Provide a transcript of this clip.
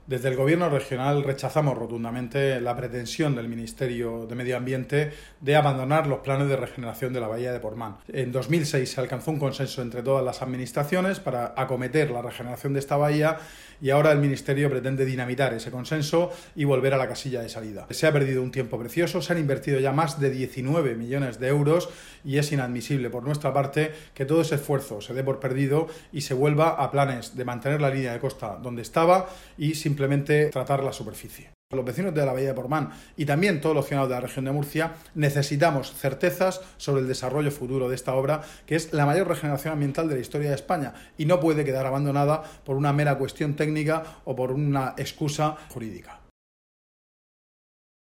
Desde el Gobierno regional rechazamos rotundamente la pretensión del Ministerio de Medio Ambiente de abandonar los planes de regeneración de la bahía de Portmán. En 2006 se alcanzó un consenso entre todas las administraciones para acometer la regeneración de esta bahía y ahora el Ministerio pretende dinamitar ese consenso y volver a la casilla de salida. Se ha perdido un tiempo precioso, se han invertido ya más de 19 millones de euros y es inadmisible por nuestra parte que todo ese esfuerzo se dé por perdido y se vuelva a planes de mantener la línea de costa donde estaba y simplemente tratar la superficie. Los vecinos de la bahía de Portmán y también todos los ciudadanos de la región de Murcia necesitamos certezas sobre el desarrollo futuro de esta obra, que es la mayor regeneración ambiental de la historia de España y no puede quedar abandonada por una mera cuestión técnica o por una excusa jurídica.